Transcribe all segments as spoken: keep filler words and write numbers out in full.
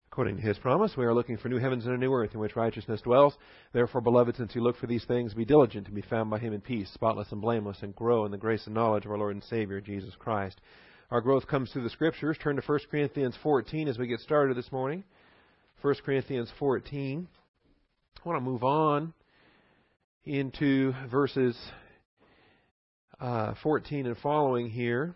According to His promise, we are looking for new heavens and a new earth in which righteousness dwells. Therefore, beloved, since you look for these things, be diligent to be found by Him in peace, spotless and blameless, and grow in the grace and knowledge of our Lord and Savior, Jesus Christ. Our growth comes through the Scriptures. Turn to First Corinthians fourteen as we get started this morning. First Corinthians fourteen. I want to move on into verses uh, fourteen and following here.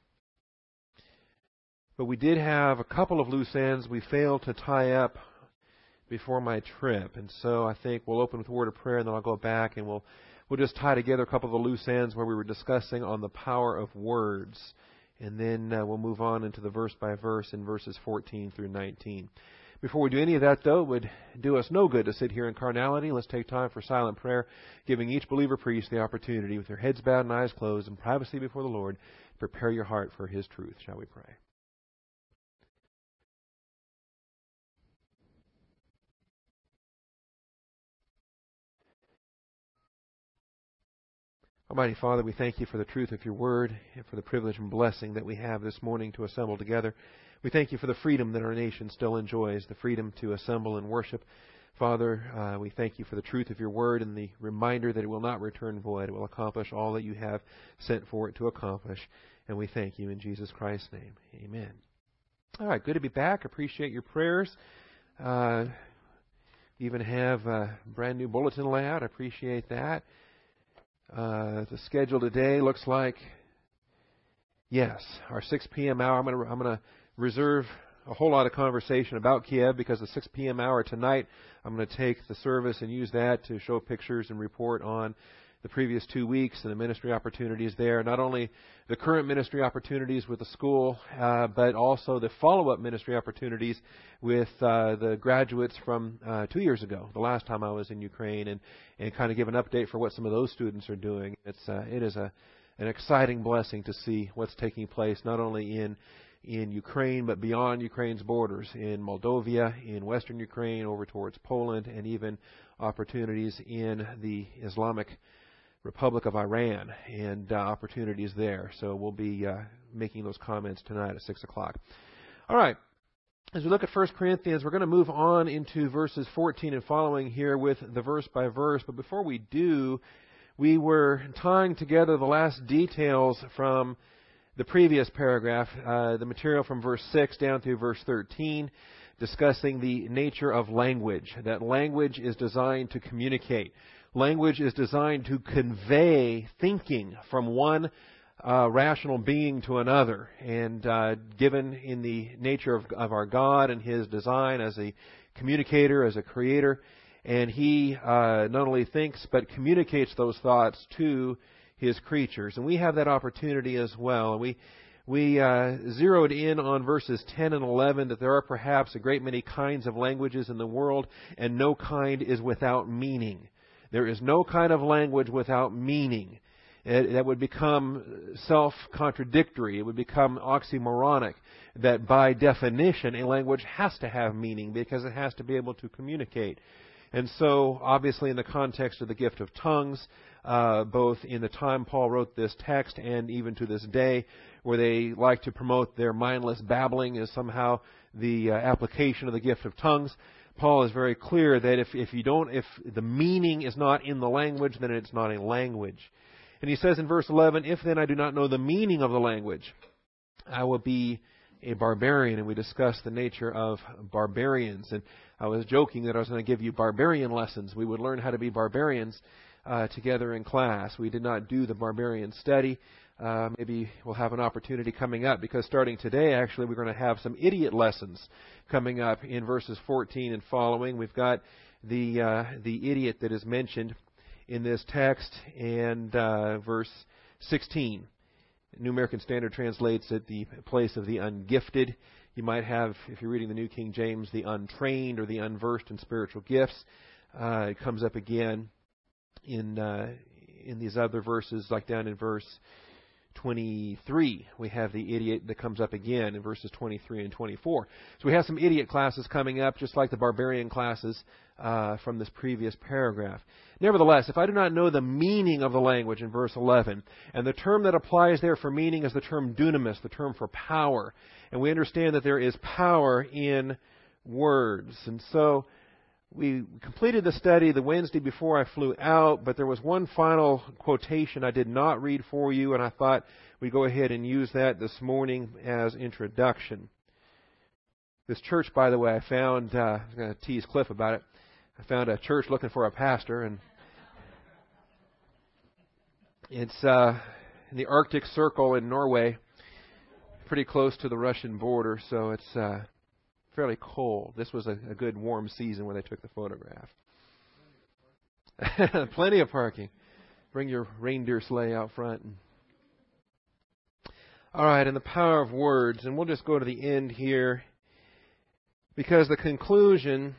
But we did have a couple of loose ends we failed to tie up before my trip. And so I think we'll open with a word of prayer, and then I'll go back and we'll we'll just tie together a couple of the loose ends where we were discussing on the power of words. And then uh, we'll move on into the verse by verse in verses fourteen through nineteen. Before we do any of that, though, it would do us no good to sit here in carnality. Let's take time for silent prayer, giving each believer priest the opportunity, with their heads bowed and eyes closed, in privacy before the Lord, to prepare your heart for His truth. Shall we pray? Almighty Father, we thank You for the truth of Your Word and for the privilege and blessing that we have this morning to assemble together. We thank You for the freedom that our nation still enjoys, the freedom to assemble and worship. Father, uh, we thank You for the truth of Your Word and the reminder that it will not return void. It will accomplish all that You have sent for it to accomplish. And we thank You in Jesus Christ's name. Amen. All right, good to be back. Appreciate your prayers. Uh, even have a brand new bulletin layout. I appreciate that. Uh, the schedule today looks like, yes, our six p.m. hour. I'm going to I'm going to reserve a whole lot of conversation about Kiev, because the six p.m. hour tonight, I'm going to take the service and use that to show pictures and report on the previous two weeks and the ministry opportunities there. Not only the current ministry opportunities with the school, uh, but also the follow-up ministry opportunities with uh, the graduates from uh, two years ago, the last time I was in Ukraine, and, and kind of give an update for what some of those students are doing. It's uh, it is a an exciting blessing to see what's taking place, not only in in Ukraine, but beyond Ukraine's borders, in Moldova, in Western Ukraine, over towards Poland, and even opportunities in the Islamic Republic of Iran, and uh, opportunities there. So we'll be uh, making those comments tonight at six o'clock. All right. As we look at First Corinthians, we're going to move on into verses fourteen and following here with the verse by verse. But before we do, we were tying together the last details from the previous paragraph, uh, the material from verse six down through verse thirteen, discussing the nature of language, that language is designed to communicate. Language is designed to convey thinking from one uh, rational being to another. And uh, given in the nature of, of our God and His design as a communicator, as a creator, and He uh, not only thinks but communicates those thoughts to His creatures. And we have that opportunity as well. And we we uh, zeroed in on verses ten and eleven, that there are perhaps a great many kinds of languages in the world, and no kind is without meaning. There is no kind of language without meaning. It, that would become self-contradictory. It would become oxymoronic. That by definition, a language has to have meaning, because it has to be able to communicate. And so, obviously, in the context of the gift of tongues, uh, both in the time Paul wrote this text and even to this day, where they like to promote their mindless babbling as somehow the uh, application of the gift of tongues, Paul is very clear that if, if you don't, if the meaning is not in the language, then it's not a language. And he says in verse eleven, "If then I do not know the meaning of the language, I will be a barbarian." And we discussed the nature of barbarians. And I was joking that I was going to give you barbarian lessons. We would learn how to be barbarians uh, together in class. We did not do the barbarian study. Uh, maybe we'll have an opportunity coming up, because starting today, actually, we're going to have some idiot lessons coming up in verses fourteen and following. We've got the uh, the idiot that is mentioned in this text, and uh, verse sixteen. New American Standard translates it the place of the ungifted. You might have, if you're reading the New King James, the untrained or the unversed in spiritual gifts. Uh, it comes up again in uh, in these other verses, like down in verse twenty-three. We have the idiot that comes up again in verses twenty-three and twenty-four. So we have some idiot classes coming up, just like the barbarian classes uh, from this previous paragraph. Nevertheless, if I do not know the meaning of the language in verse eleven, and the term that applies there for meaning is the term dunamis, the term for power, and we understand that there is power in words. And so we completed the study the Wednesday before I flew out, but there was one final quotation I did not read for you, and I thought we'd go ahead and use that this morning as introduction. This church, by the way, I found, uh, I was going to tease Cliff about it, I found a church looking for a pastor, and it's uh, in the Arctic Circle in Norway, pretty close to the Russian border, so it's uh, fairly cold. This was a, a good warm season when they took the photograph. Plenty of parking. Bring your reindeer sleigh out front. All right, and the power of words, and we'll just go to the end here, because the conclusion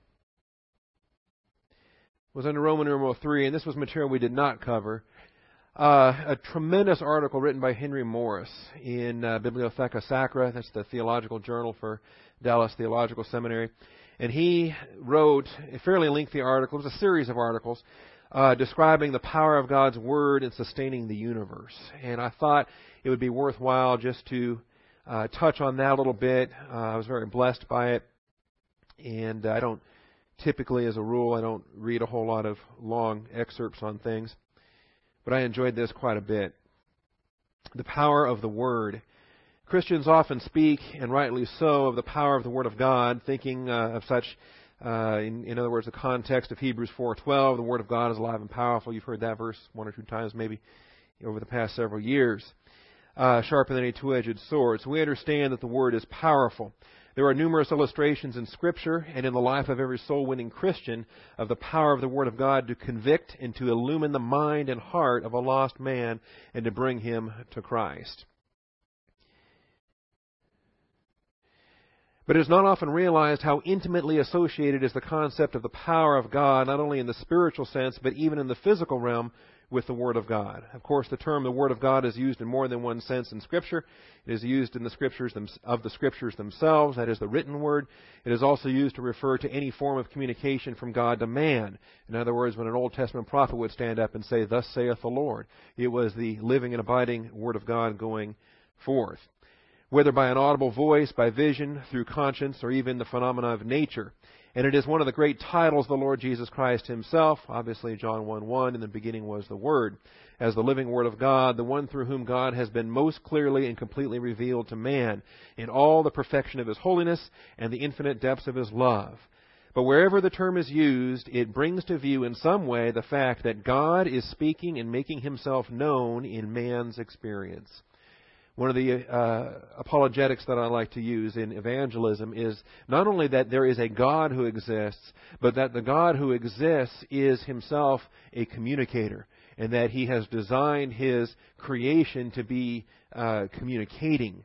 was under Roman numeral three, and this was material we did not cover. Uh, a tremendous article written by Henry Morris in uh, Bibliotheca Sacra. That's the theological journal for Dallas Theological Seminary. And he wrote a fairly lengthy article. It was a series of articles uh, describing the power of God's Word in sustaining the universe. And I thought it would be worthwhile just to uh, touch on that a little bit. Uh, I was very blessed by it. And I don't typically, as a rule, I don't read a whole lot of long excerpts on things. But I enjoyed this quite a bit. The power of the Word. Christians often speak, and rightly so, of the power of the Word of God, thinking uh, of such, uh, in, in other words, the context of Hebrews four twelve, the Word of God is alive and powerful. You've heard that verse one or two times maybe over the past several years. Uh, sharper than a two-edged sword. So we understand that the Word is powerful. There are numerous illustrations in Scripture and in the life of every soul-winning Christian of the power of the Word of God to convict and to illumine the mind and heart of a lost man and to bring him to Christ. But it is not often realized how intimately associated is the concept of the power of God, not only in the spiritual sense, but even in the physical realm, with the Word of God. Of course, the term the Word of God is used in more than one sense in Scripture. It is used in the Scriptures them- of the Scriptures themselves, that is the written Word. It is also used to refer to any form of communication from God to man. In other words, when an Old Testament prophet would stand up and say, "Thus saith the Lord," it was the living and abiding Word of God going forth. Whether by an audible voice, by vision, through conscience, or even the phenomena of nature. And it is one of the great titles of the Lord Jesus Christ Himself. Obviously, John one one, in the beginning was the Word. As the living Word of God, the one through whom God has been most clearly and completely revealed to man, in all the perfection of His holiness and the infinite depths of His love. But wherever the term is used, it brings to view in some way the fact that God is speaking and making Himself known in man's experience. One of the uh, apologetics that I like to use in evangelism is not only that there is a God who exists, but that the God who exists is Himself a communicator, and that He has designed His creation to be uh, communicating.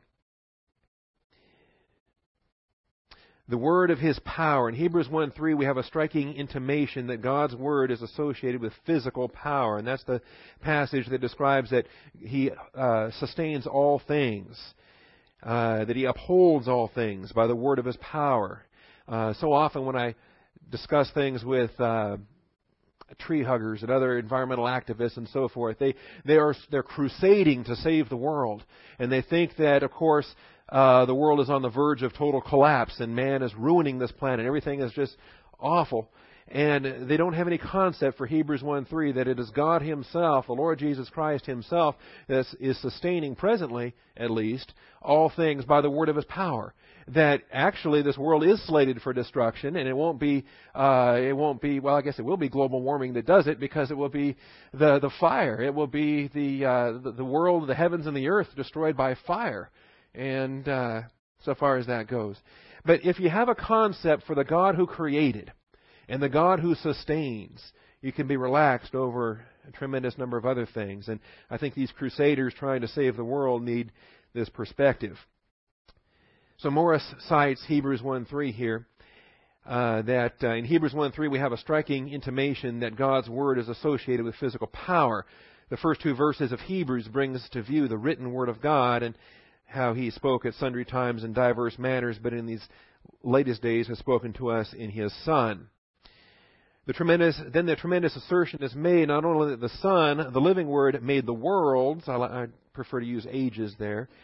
The word of His power. In Hebrews one three, we have a striking intimation that God's word is associated with physical power. And that's the passage that describes that He uh, sustains all things, uh, that He upholds all things by the word of His power. Uh, so often when I discuss things with uh, tree huggers and other environmental activists and so forth, they, they are, they're crusading to save the world. And they think that, of course, Uh, the world is on the verge of total collapse and man is ruining this planet. Everything is just awful. And they don't have any concept for Hebrews one three that it is God Himself, the Lord Jesus Christ Himself, that is sustaining presently, at least, all things by the word of His power. That actually this world is slated for destruction, and it won't be, uh, it won't be, well, I guess it will be global warming that does it, because it will be the, the fire. It will be the, uh, the, the world, the heavens and the earth destroyed by fire. And uh, so far as that goes. But if you have a concept for the God who created and the God who sustains, you can be relaxed over a tremendous number of other things. And I think these crusaders trying to save the world need this perspective. So Morris cites Hebrews one three here. Uh, that uh, in Hebrews one three we have a striking intimation that God's Word is associated with physical power. The first two verses of Hebrews brings to view the written Word of God and how He spoke at sundry times in diverse manners, but in these latest days has spoken to us in His Son. The tremendous, then the tremendous assertion is made not only that the Son, the living Word, made the worlds, I, I prefer to use ages there,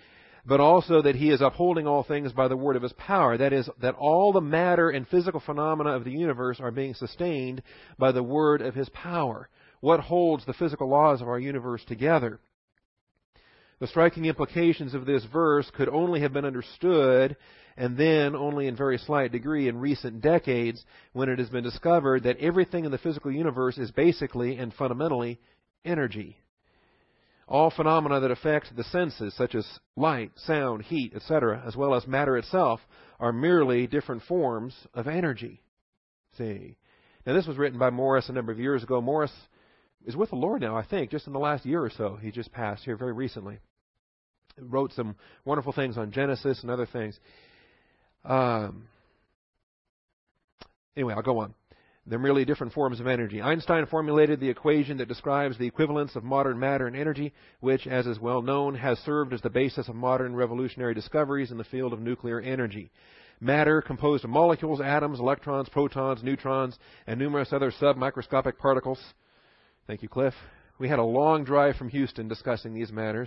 but also that He is upholding all things by the word of His power. That is, that all the matter and physical phenomena of the universe are being sustained by the word of His power. What holds the physical laws of our universe together? The striking implications of this verse could only have been understood, and then only in very slight degree, in recent decades, when it has been discovered that everything in the physical universe is basically and fundamentally energy. All phenomena that affect the senses, such as light, sound, heat, et cetera, as well as matter itself, are merely different forms of energy. See? Now, this was written by Morris a number of years ago. Morris is with the Lord now, I think, just in the last year or so. He just passed here very recently. He wrote some wonderful things on Genesis and other things. Um, anyway, I'll go on. They're merely different forms of energy. Einstein formulated the equation that describes the equivalence of modern matter and energy, which, as is well known, has served as the basis of modern revolutionary discoveries in the field of nuclear energy. Matter, composed of molecules, atoms, electrons, protons, neutrons, and numerous other submicroscopic particles. Thank you, Cliff. We had a long drive from Houston discussing these matters.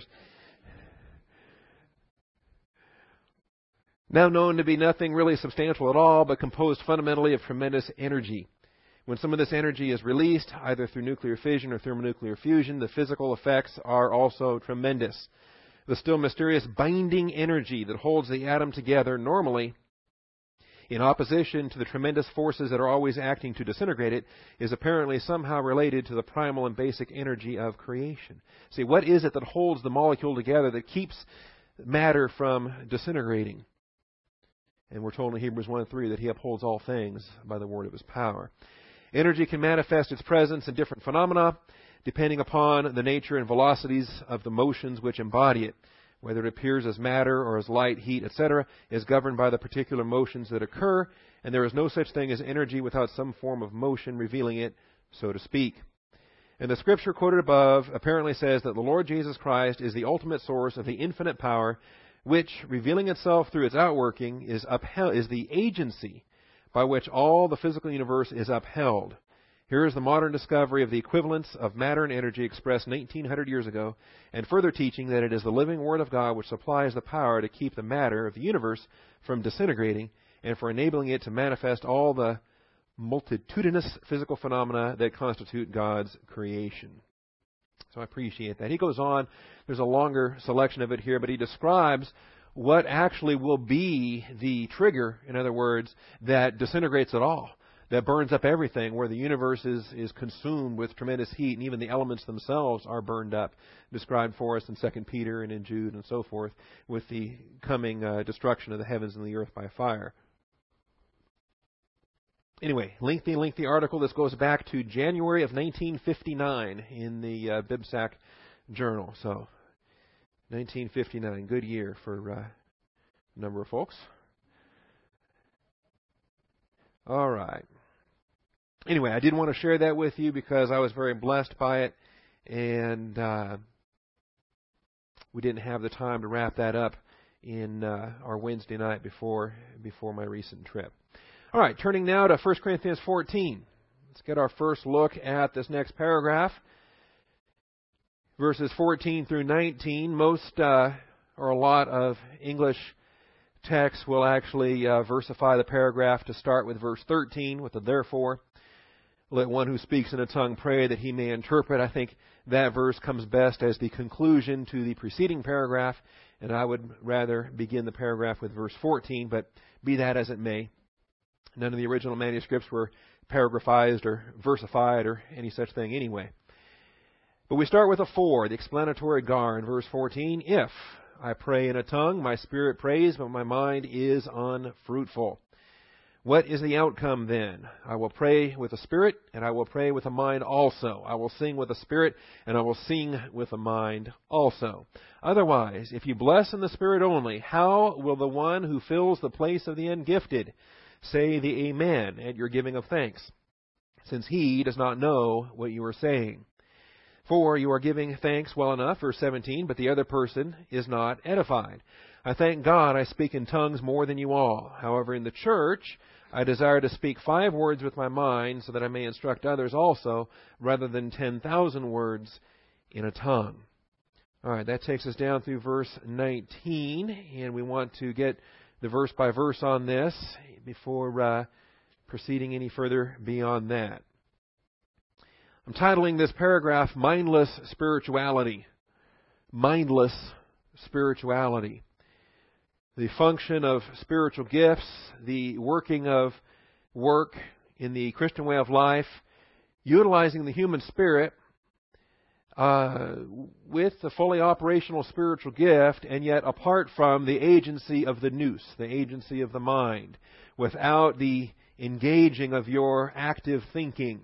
Now known to be nothing really substantial at all, but composed fundamentally of tremendous energy. When some of this energy is released, either through nuclear fission or thermonuclear fusion, the physical effects are also tremendous. The still mysterious binding energy that holds the atom together normally, in opposition to the tremendous forces that are always acting to disintegrate it, is apparently somehow related to the primal and basic energy of creation. See, what is it that holds the molecule together, that keeps matter from disintegrating? And we're told in Hebrews one three that He upholds all things by the word of His power. Energy can manifest its presence in different phenomena, depending upon the nature and velocities of the motions which embody it. Whether it appears as matter or as light, heat, et cetera, is governed by the particular motions that occur, and there is no such thing as energy without some form of motion revealing it, so to speak. And the scripture quoted above apparently says that the Lord Jesus Christ is the ultimate source of the infinite power, which, revealing itself through its outworking, is upheld, is the agency by which all the physical universe is upheld. Here is the modern discovery of the equivalence of matter and energy expressed nineteen hundred years ago, and further teaching that it is the living Word of God which supplies the power to keep the matter of the universe from disintegrating, and for enabling it to manifest all the multitudinous physical phenomena that constitute God's creation. So I appreciate that. He goes on. There's a longer selection of it here, but he describes what actually will be the trigger, in other words, that disintegrates it all, that burns up everything, where the universe is, is consumed with tremendous heat, and even the elements themselves are burned up, described for us in Second Peter and in Jude and so forth, with the coming uh, destruction of the heavens and the earth by fire. Anyway, lengthy, lengthy article. This goes back to January of nineteen fifty-nine in the uh, BibSac Journal. So, nineteen fifty-nine, good year for uh, a number of folks. All right. Anyway, I did want to share that with you because I was very blessed by it, and uh, we didn't have the time to wrap that up in uh, our Wednesday night before before my recent trip. All right, turning now to First Corinthians fourteen. Let's get our first look at this next paragraph. Verses fourteen through nineteen. Most uh, or a lot of English texts will actually uh, versify the paragraph to start with verse thirteen with the therefore. Let one who speaks in a tongue pray that he may interpret. I think that verse comes best as the conclusion to the preceding paragraph, and I would rather begin the paragraph with verse fourteen, but be that as it may. None of the original manuscripts were paragraphized or versified or any such thing anyway. But we start with a for, the explanatory gar in verse fourteen. If I pray in a tongue, my spirit prays, but my mind is unfruitful. What is the outcome then? I will pray with the spirit, and I will pray with the mind also. I will sing with the spirit, and I will sing with the mind also. Otherwise, if you bless in the spirit only, how will the one who fills the place of the ungifted say the Amen at your giving of thanks, since he does not know what you are saying? For you are giving thanks well enough, verse seventeen, but the other person is not edified. I thank God I speak in tongues more than you all. However, in the church, I desire to speak five words with my mind, so that I may instruct others also, rather than ten thousand words in a tongue. All right, that takes us down through verse nineteen, and we want to get the verse by verse on this before uh, proceeding any further beyond that. I'm titling this paragraph, Mindless Spirituality. Mindless Spirituality. The function of spiritual gifts, the working of work in the Christian way of life, utilizing the human spirit uh, with the fully operational spiritual gift, and yet apart from the agency of the nous, the agency of the mind, without the engaging of your active thinking.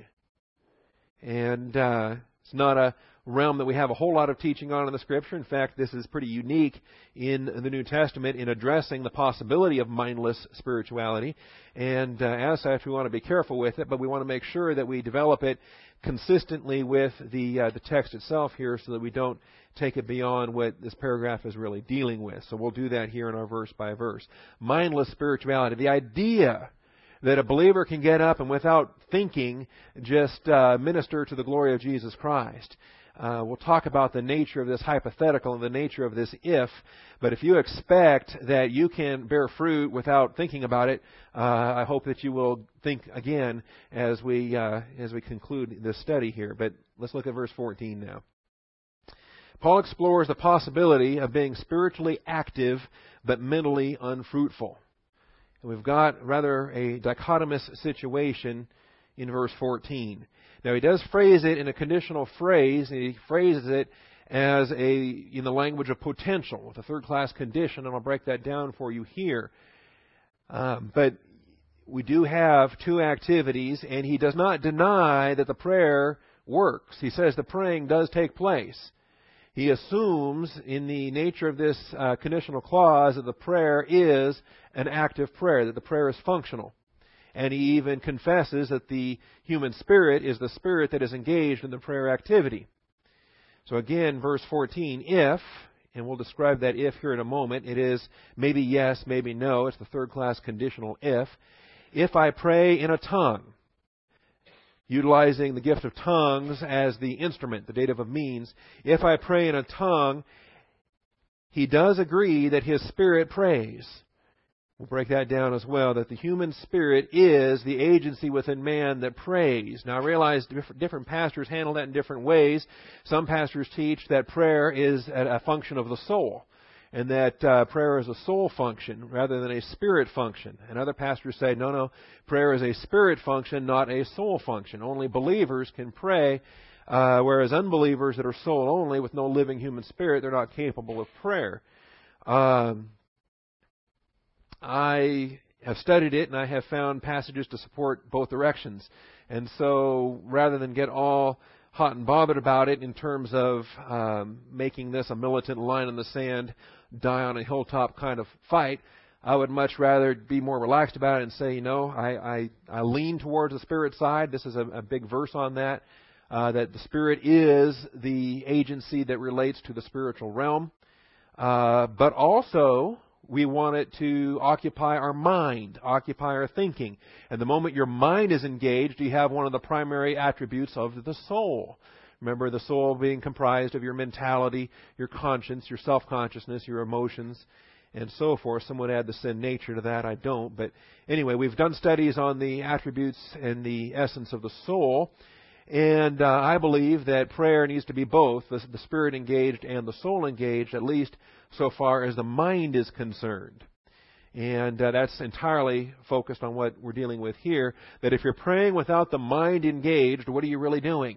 And uh, it's not a realm that we have a whole lot of teaching on in the Scripture. In fact, this is pretty unique in the New Testament in addressing the possibility of mindless spirituality. And uh, as such, we want to be careful with it, but we want to make sure that we develop it consistently with the uh, the text itself here, so that we don't take it beyond what this paragraph is really dealing with. So we'll do that here in our verse by verse. Mindless spirituality. The idea that a believer can get up and without thinking just uh, minister to the glory of Jesus Christ. Uh, we'll talk about the nature of this hypothetical and the nature of this if, but if you expect that you can bear fruit without thinking about it, uh, I hope that you will think again as we uh, as we conclude this study here. But let's look at verse fourteen now. Paul explores the possibility of being spiritually active but mentally unfruitful. And we've got rather a dichotomous situation in verse fourteen. Now, he does phrase it in a conditional phrase. He phrases it as a in the language of potential, with a third-class condition, and I'll break that down for you here. Um, but we do have two activities, and he does not deny that the prayer works. He says the praying does take place. He assumes in the nature of this uh, conditional clause that the prayer is an active prayer, that the prayer is functional. And he even confesses that the human spirit is the spirit that is engaged in the prayer activity. So again, verse fourteen, if, and we'll describe that if here in a moment, it is maybe yes, maybe no. It's the third-class conditional if. If I pray in a tongue, utilizing the gift of tongues as the instrument, the dative of means, if I pray in a tongue, he does agree that his spirit prays. We'll break that down as well, that the human spirit is the agency within man that prays. Now, I realize different, different pastors handle that in different ways. Some pastors teach that prayer is a function of the soul, and that uh, prayer is a soul function rather than a spirit function. And other pastors say, no, no, prayer is a spirit function, not a soul function. Only believers can pray, uh, whereas unbelievers that are soul only with no living human spirit, they're not capable of prayer. Um, I have studied it, and I have found passages to support both directions. And so rather than get all hot and bothered about it in terms of um, making this a militant line in the sand, die on a hilltop kind of fight, I would much rather be more relaxed about it and say, you know, I, I, I lean towards the Spirit side. This is a, a big verse on that, uh, that the Spirit is the agency that relates to the spiritual realm. Uh, but also, we want it to occupy our mind, occupy our thinking. And the moment your mind is engaged, you have one of the primary attributes of the soul. Remember, the soul being comprised of your mentality, your conscience, your self-consciousness, your emotions, and so forth. Some would add the sin nature to that. I don't. But anyway, we've done studies on the attributes and the essence of the soul. And uh, I believe that prayer needs to be both, the, the spirit engaged and the soul engaged, at least so far as the mind is concerned. And uh, that's entirely focused on what we're dealing with here, that if you're praying without the mind engaged, what are you really doing?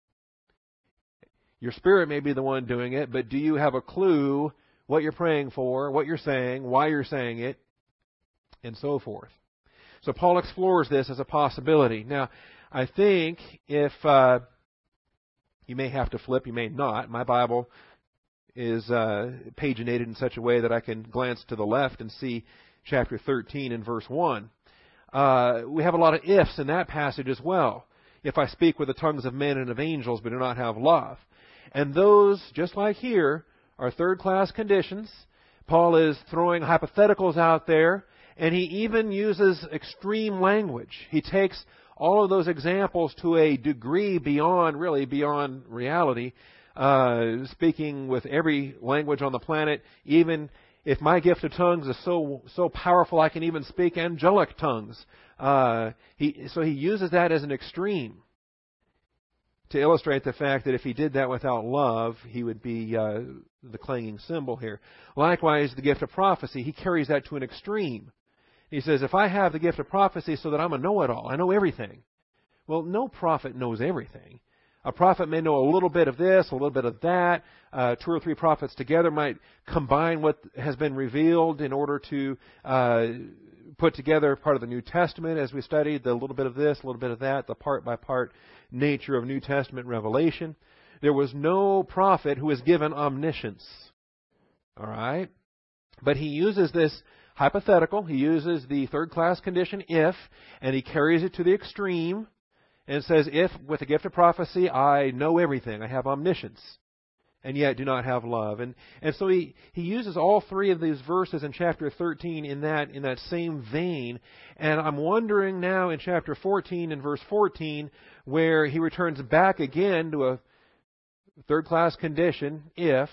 Your spirit may be the one doing it, but do you have a clue what you're praying for, what you're saying, why you're saying it, and so forth? So Paul explores this as a possibility. Now, I think if uh, you may have to flip, you may not. My Bible is uh, paginated in such a way that I can glance to the left and see chapter thirteen and verse one. Uh, we have a lot of ifs in that passage as well. If I speak with the tongues of men and of angels but do not have love. And those, just like here, are third-class conditions. Paul is throwing hypotheticals out there, and he even uses extreme language. He takes all of those examples to a degree beyond, really beyond reality, uh, speaking with every language on the planet, even if my gift of tongues is so so powerful I can even speak angelic tongues. Uh, he, so he uses that as an extreme to illustrate the fact that if he did that without love, he would be uh, the clanging cymbal here. Likewise, the gift of prophecy, he carries that to an extreme. He says, if I have the gift of prophecy so that I'm a know-it-all, I know everything. Well, no prophet knows everything. A prophet may know a little bit of this, a little bit of that. Uh, two or three prophets together might combine what has been revealed in order to uh, put together part of the New Testament as we studied, the little bit of this, a little bit of that, the part-by-part nature of New Testament revelation. There was no prophet who was given omniscience. All right? But he uses this hypothetical. He uses the third-class condition, if, and he carries it to the extreme and says, if, with the gift of prophecy, I know everything, I have omniscience, and yet do not have love. And and so he, he uses all three of these verses in chapter thirteen in that in that same vein. And I'm wondering now in chapter fourteen and verse fourteen, where he returns back again to a third-class condition, if,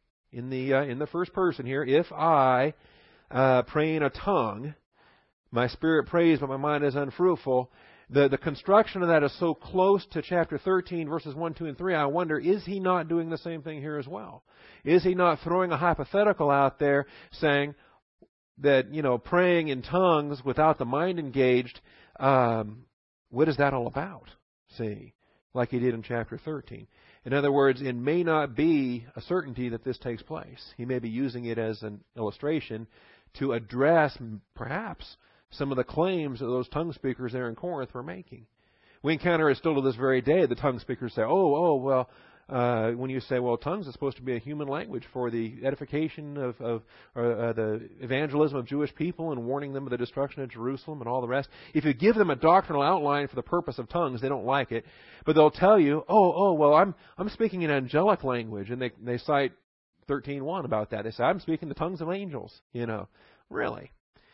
in the uh, in the first person here, if I uh, pray in a tongue, my spirit prays, but my mind is unfruitful. The, the construction of that is so close to chapter thirteen, verses one, two, and three, I wonder, is he not doing the same thing here as well? Is he not throwing a hypothetical out there saying that, you know, praying in tongues without the mind engaged, um, what is that all about? See, like he did in chapter thirteen. In other words, it may not be a certainty that this takes place. He may be using it as an illustration to address, perhaps, some of the claims that those tongue speakers there in Corinth were making. We encounter it still to this very day. The tongue speakers say, oh, oh, well, uh, when you say, well, tongues is supposed to be a human language for the edification of, of or, uh, the evangelism of Jewish people and warning them of the destruction of Jerusalem and all the rest. If you give them a doctrinal outline for the purpose of tongues, they don't like it. But they'll tell you, oh, oh, well, I'm I'm speaking in angelic language. And they, they cite thirteen one about that. They say, I'm speaking the tongues of angels. You know, really.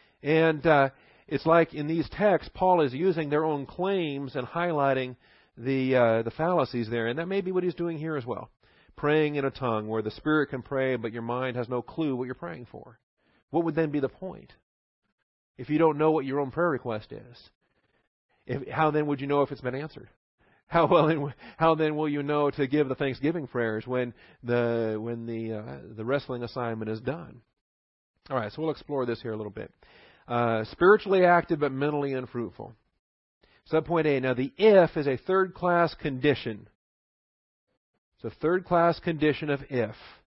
And uh, it's like in these texts, Paul is using their own claims and highlighting the uh, the fallacies there. And that may be what he's doing here as well. Praying in a tongue where the Spirit can pray, but your mind has no clue what you're praying for. What would then be the point? If you don't know what your own prayer request is, if, how then would you know if it's been answered? How well? How then will you know to give the Thanksgiving prayers when the when the uh, the wrestling assignment is done? All right, so we'll explore this here a little bit. Uh, spiritually active but mentally unfruitful. Subpoint A. Now, the if is a third-class condition. It's a third-class condition of if.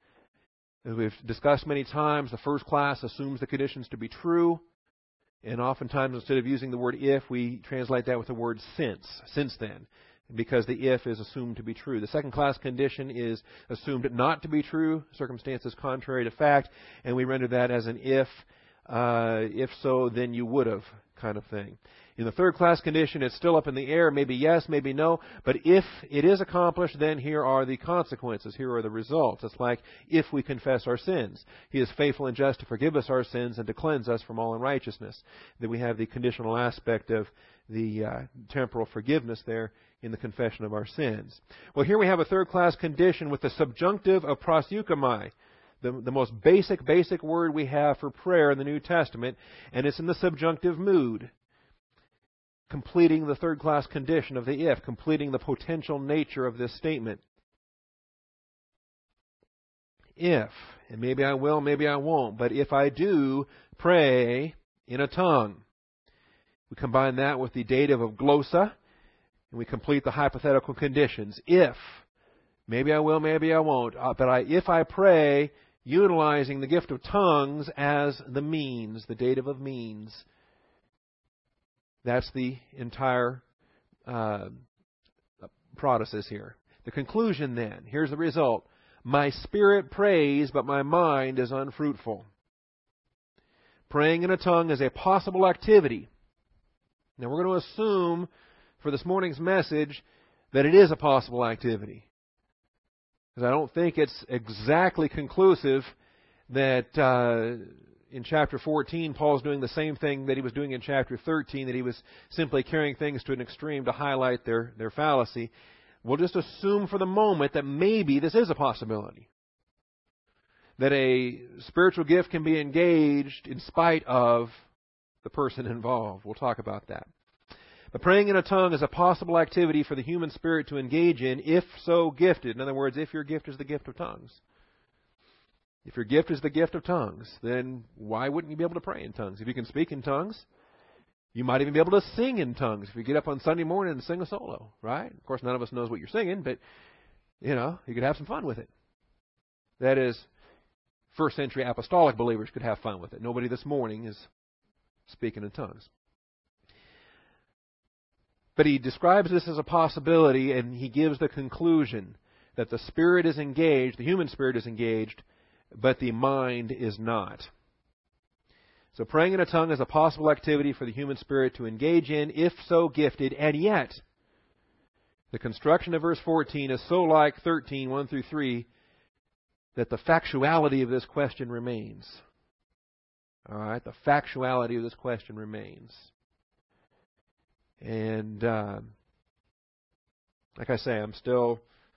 As we've discussed many times, the first class assumes the conditions to be true. And oftentimes, instead of using the word if, we translate that with the word since, since then, because the if is assumed to be true. The second-class condition is assumed not to be true, circumstances contrary to fact, and we render that as an if. Uh, if so, then you would have kind of thing. In the third-class condition, it's still up in the air, maybe yes, maybe no, but if it is accomplished, then here are the consequences, here are the results. It's like if we confess our sins. He is faithful and just to forgive us our sins and to cleanse us from all unrighteousness. Then we have the conditional aspect of the uh, temporal forgiveness there in the confession of our sins. Well, here we have a third-class condition with the subjunctive of proseuchomai. The, the most basic, basic word we have for prayer in the New Testament, and it's in the subjunctive mood, completing the third-class condition of the if, completing the potential nature of this statement. If, and maybe I will, maybe I won't, but if I do pray in a tongue, we combine that with the dative of glossa, and we complete the hypothetical conditions. If, maybe I will, maybe I won't, uh, but I, if I pray utilizing the gift of tongues as the means, the dative of means. That's the entire uh, process here. The conclusion then, here's the result. My spirit prays, but my mind is unfruitful. Praying in a tongue is a possible activity. Now we're going to assume for this morning's message that it is a possible activity. Because I don't think it's exactly conclusive that uh, in chapter fourteen, Paul's doing the same thing that he was doing in chapter thirteen, that he was simply carrying things to an extreme to highlight their, their fallacy. we'll just assume for the moment that maybe this is a possibility. That a spiritual gift can be engaged in spite of the person involved. We'll talk about that. But praying in a tongue is a possible activity for the human spirit to engage in, if so gifted. In other words, if your gift is the gift of tongues. If your gift is the gift of tongues, then why wouldn't you be able to pray in tongues? If you can speak in tongues, you might even be able to sing in tongues if you get up on Sunday morning and sing a solo, right? Of course, none of us knows what you're singing, but, you know, you could have some fun with it. That is, first century apostolic believers could have fun with it. Nobody this morning is speaking in tongues. But he describes this as a possibility, and he gives the conclusion that the spirit is engaged, the human spirit is engaged, but the mind is not. So praying in a tongue is a possible activity for the human spirit to engage in, if so gifted, and yet the construction of verse fourteen is so like thirteen, one through three, that the factuality of this question remains. All right, the factuality of this question remains. And uh, like I say, I'm still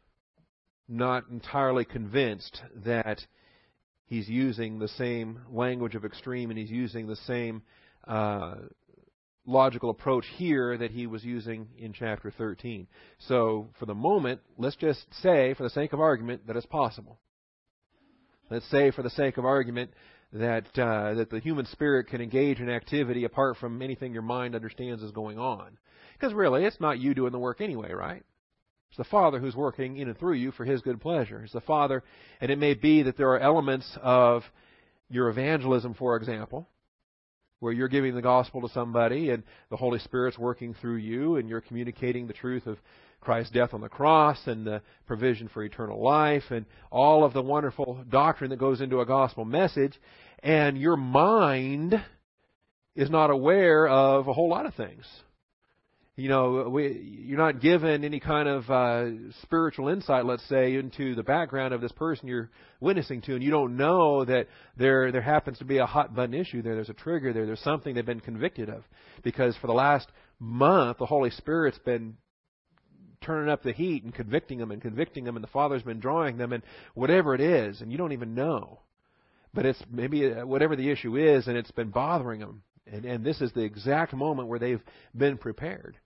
not entirely convinced that he's using the same language of extreme and he's using the same uh, logical approach here that he was using in chapter thirteen. So for the moment, let's just say, for the sake of argument, that it's possible. Let's say, for the sake of argument, that uh, that the human spirit can engage in activity apart from anything your mind understands is going on. Because really, it's not you doing the work anyway, right? It's the Father who's working in and through you for His good pleasure. It's the Father, and it may be that there are elements of your evangelism, for example, where you're giving the gospel to somebody and the Holy Spirit's working through you and you're communicating the truth of Christ's death on the cross and the provision for eternal life and all of the wonderful doctrine that goes into a gospel message, and your mind is not aware of a whole lot of things. You know, we, you're not given any kind of uh, spiritual insight, let's say, into the background of this person you're witnessing to, and you don't know that there there happens to be a hot button issue there. There's a trigger there. There's something they've been convicted of. Because for the last month, the Holy Spirit's been turning up the heat and convicting them and convicting them, and the Father's been drawing them, and whatever it is, and you don't even know. But it's maybe whatever the issue is, and it's been bothering them. And, and this is the exact moment where they've been prepared.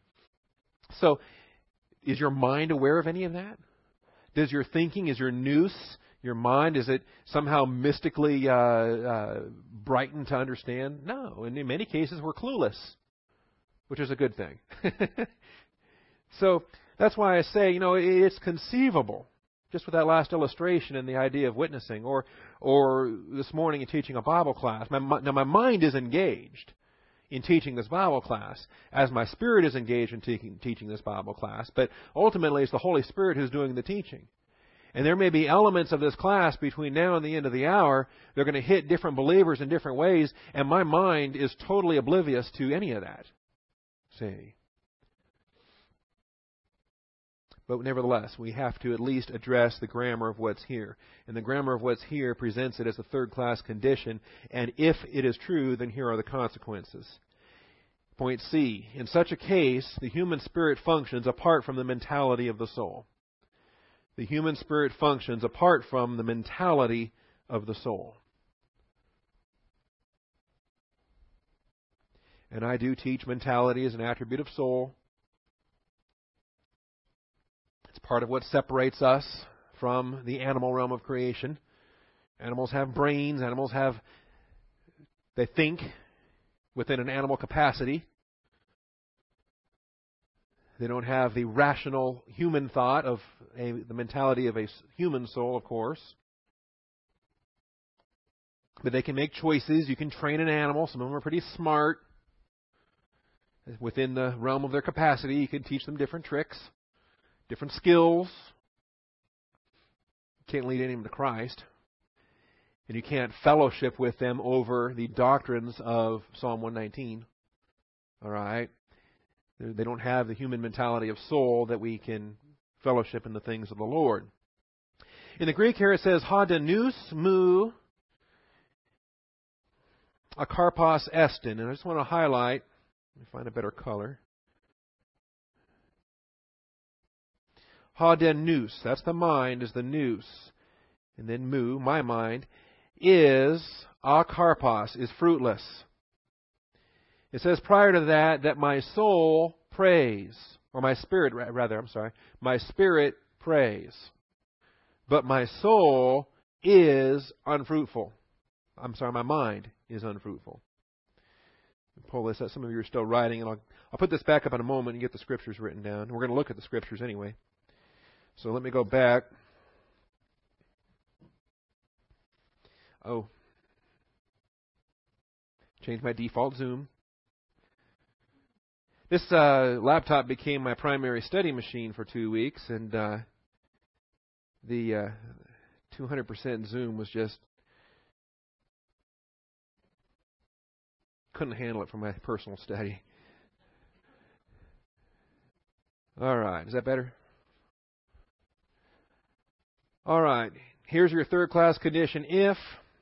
So, is your mind aware of any of that? Does your thinking, is your nous, your mind, is it somehow mystically uh, uh, brightened to understand? No. And in many cases, we're clueless, which is a good thing. So, that's why I say, you know, it's conceivable, just with that last illustration and the idea of witnessing, or or this morning in teaching a Bible class. My, now, my mind is engaged in teaching this Bible class, as my spirit is engaged in teaching, teaching this Bible class, but ultimately it's the Holy Spirit who's doing the teaching. And there may be elements of this class between now and the end of the hour, they're going to hit different believers in different ways, and my mind is totally oblivious to any of that. See? But nevertheless, we have to at least address the grammar of what's here. And the grammar of what's here presents it as a third-class condition. And if it is true, then here are the consequences. Point C. In such a case, the human spirit functions apart from the mentality of the soul. The human spirit functions apart from the mentality of the soul. And I do teach mentality as an attribute of soul. It's part of what separates us from the animal realm of creation. Animals have brains. Animals have, they think within an animal capacity. They don't have the rational human thought of a, the mentality of a human soul, of course. But they can make choices. You can train an animal. Some of them are pretty smart. Within the realm of their capacity, you can teach them different tricks, different skills. You can't lead any of them to Christ. And you can't fellowship with them over the doctrines of Psalm one nineteen. All right? They don't have the human mentality of soul that we can fellowship in the things of the Lord. In the Greek here it says, hadenus mu akarpos estin. And I just want to highlight, let me find a better color. hadenus, that's the mind, is the nous. And then mu, my mind, is akarpos, is fruitless. It says prior to that, that my soul prays, or my spirit, rather, I'm sorry, my spirit prays. But my soul is unfruitful. I'm sorry, my mind is unfruitful. Pull this up. Some of you are still writing, and I'll, I'll put this back up in a moment and get the scriptures written down. We're going to look at the scriptures anyway. So let me go back. Oh. Change my default zoom. This uh, laptop became my primary study machine for two weeks, and uh, the uh, two hundred percent zoom was just couldn't handle it for my personal study. All right, is that better? All right, here's your third class condition if,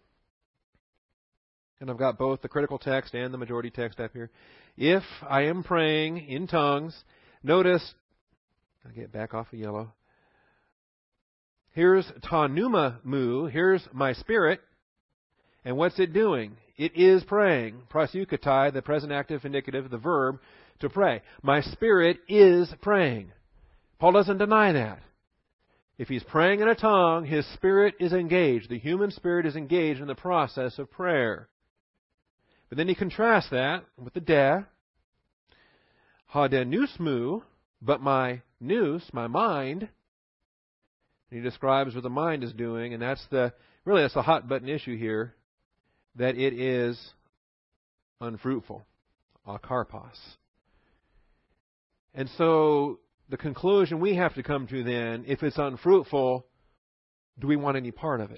and I've got both the critical text and the majority text up here. If I am praying in tongues, notice, I'll get back off of yellow. Here's ta pneuma mu, here's my spirit, and what's it doing? It is praying. Proseukatai, the present active indicative, the verb to pray. My spirit is praying. Paul doesn't deny that. If he's praying in a tongue, his spirit is engaged. The human spirit is engaged in the process of prayer. But then he contrasts that with the de. Hadenus mu, but my nous, my mind. And he describes what the mind is doing, and that's the really that's the hot button issue here, that it is unfruitful, akarpos. And so the conclusion we have to come to then, if it's unfruitful, do we want any part of it?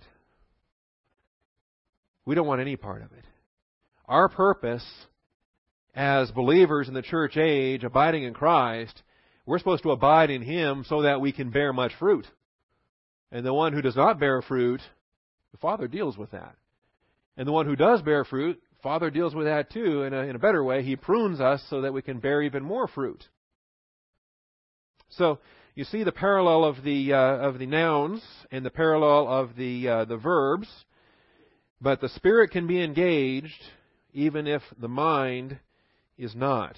We don't want any part of it. Our purpose as believers in the church age, abiding in Christ, we're supposed to abide in Him so that we can bear much fruit. And the one who does not bear fruit, the Father deals with that. And the one who does bear fruit, Father deals with that too in a, in a better way. He prunes us so that we can bear even more fruit. So you see the parallel of the uh, of the nouns and the parallel of the uh, the verbs, but the spirit can be engaged even if the mind is not.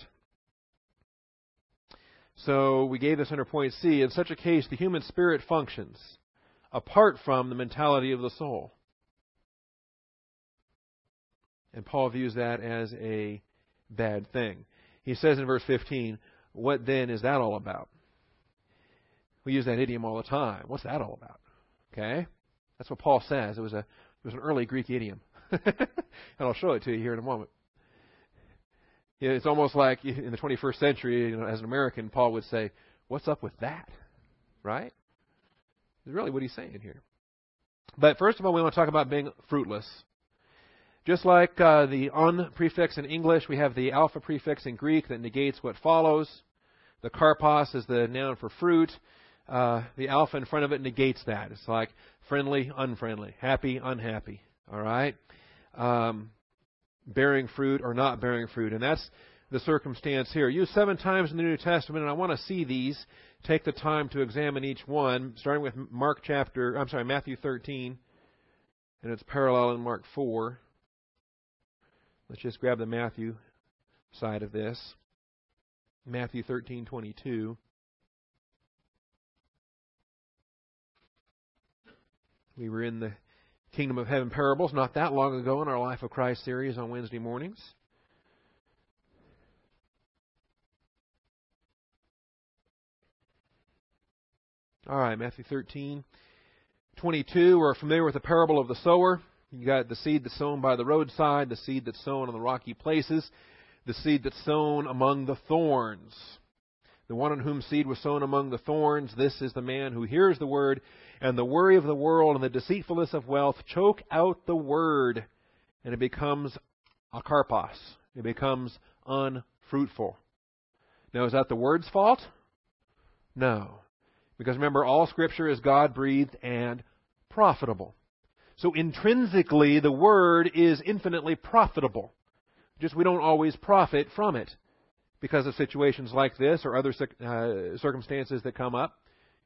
So we gave this under point C. In such a case, the human spirit functions apart from the mentality of the soul. And Paul views that as a bad thing. He says in verse fifteen, what then is that all about? We use that idiom all the time. What's that all about? Okay? That's what Paul says. It was a it was an early Greek idiom. And I'll show it to you here in a moment. It's almost like in the twenty-first century, you know, as an American, Paul would say, what's up with that? Right? It's really what he's saying here. But first of all, we want to talk about being fruitless. Just like uh, the un prefix in English, we have the alpha prefix in Greek that negates what follows. The karpos is the noun for fruit. Uh, the alpha in front of it negates that. It's like friendly, unfriendly, happy, unhappy. All right? Um, bearing fruit or not bearing fruit. And that's the circumstance here. Used seven times in the New Testament, and I want to see these. Take the time to examine each one, starting with Mark chapter, I'm sorry, Matthew thirteen, and it's parallel in Mark four. Let's just grab the Matthew side of this. Matthew thirteen twenty-two. We were in the Kingdom of Heaven parables not that long ago in our Life of Christ series on Wednesday mornings. All right, Matthew thirteen twenty-two. We're familiar with the parable of the sower. You got the seed that's sown by the roadside, the seed that's sown on the rocky places, the seed that's sown among the thorns. The one on whom seed was sown among the thorns, this is the man who hears the word, and the worry of the world and the deceitfulness of wealth choke out the word, and it becomes akarpos. It becomes unfruitful. Now, is that the word's fault? No. Because remember, all Scripture is God-breathed and profitable. So intrinsically, the Word is infinitely profitable. Just we don't always profit from it because of situations like this or other uh, circumstances that come up.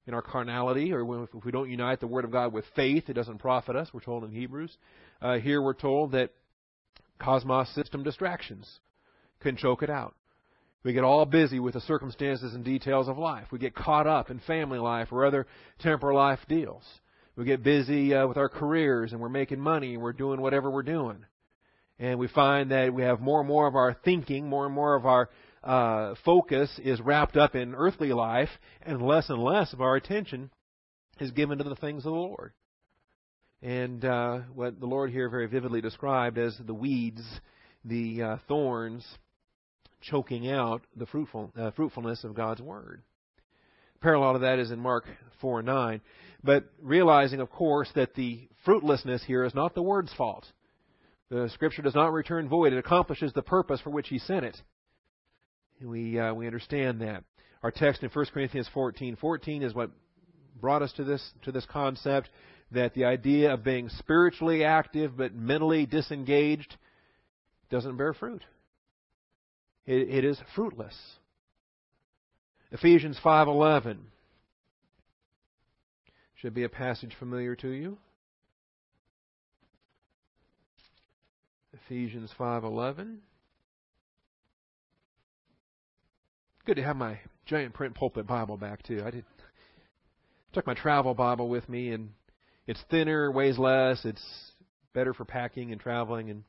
in our carnality, or if we don't unite the Word of God with faith, it doesn't profit us, we're told in Hebrews. Uh, here we're told that cosmos system distractions can choke it out. We get all busy with the circumstances and details of life. We get caught up in family life or other temporal life deals. We get busy uh, with our careers, and we're making money, and we're doing whatever we're doing. And we find that we have more and more of our thinking, more and more of our uh, focus is wrapped up in earthly life, and less and less of our attention is given to the things of the Lord. And uh, what the Lord here very vividly described as the weeds, the uh, thorns, choking out the fruitful, uh, fruitfulness of God's Word. Parallel to that is in Mark four and nine. But realizing, of course, that the fruitlessness here is not the Word's fault. The Scripture does not return void. It accomplishes the purpose for which He sent it. We uh, we understand that. Our text in First Corinthians fourteen fourteen is what brought us to this to this concept, that the idea of being spiritually active but mentally disengaged doesn't bear fruit. It, it is fruitless. Ephesians five eleven should be a passage familiar to you. Ephesians five eleven. Good to have my giant print pulpit Bible back too. I did took my travel Bible with me, and it's thinner, weighs less, it's better for packing and traveling, and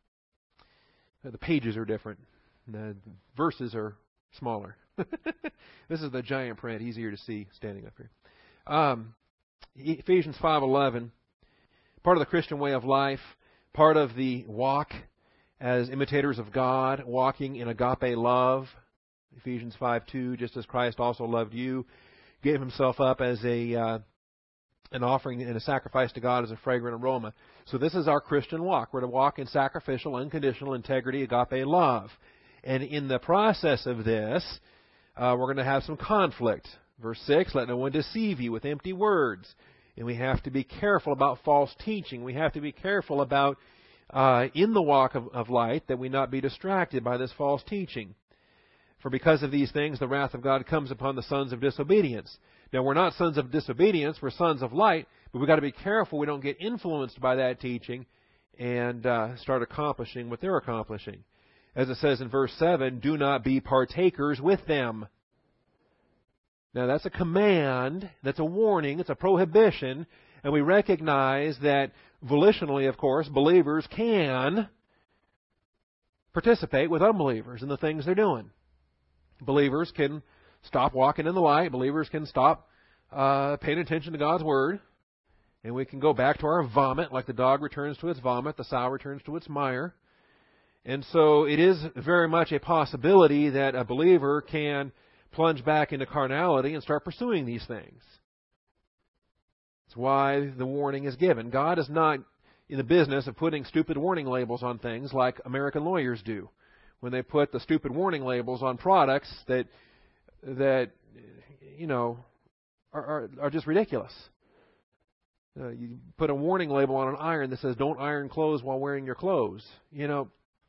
the pages are different. The verses are smaller. This is the giant print, easier to see standing up here. Um, Ephesians five eleven, part of the Christian way of life, part of the walk as imitators of God, walking in agape love. Ephesians five two, just as Christ also loved you, gave Himself up as a uh, an offering and a sacrifice to God as a fragrant aroma. So this is our Christian walk. We're to walk in sacrificial, unconditional integrity, agape love. And in the process of this, uh, we're going to have some conflict. Verse six, let no one deceive you with empty words. And we have to be careful about false teaching. We have to be careful about, uh, in the walk of, of light, that we not be distracted by this false teaching. For because of these things, the wrath of God comes upon the sons of disobedience. Now, we're not sons of disobedience, we're sons of light, but we've got to be careful we don't get influenced by that teaching and uh, start accomplishing what they're accomplishing. As it says in verse seven, do not be partakers with them. Now, that's a command, that's a warning, it's a prohibition, and we recognize that volitionally, of course, believers can participate with unbelievers in the things they're doing. Believers can stop walking in the light. Believers can stop uh, paying attention to God's Word. And we can go back to our vomit, like the dog returns to its vomit, the sow returns to its mire. And so it is very much a possibility that a believer can plunge back into carnality and start pursuing these things. That's why the warning is given. God is not in the business of putting stupid warning labels on things like American lawyers do, when they put the stupid warning labels on products that, that you know, are, are, are just ridiculous. Uh, you put a warning label on an iron that says, don't iron clothes while wearing your clothes. You know,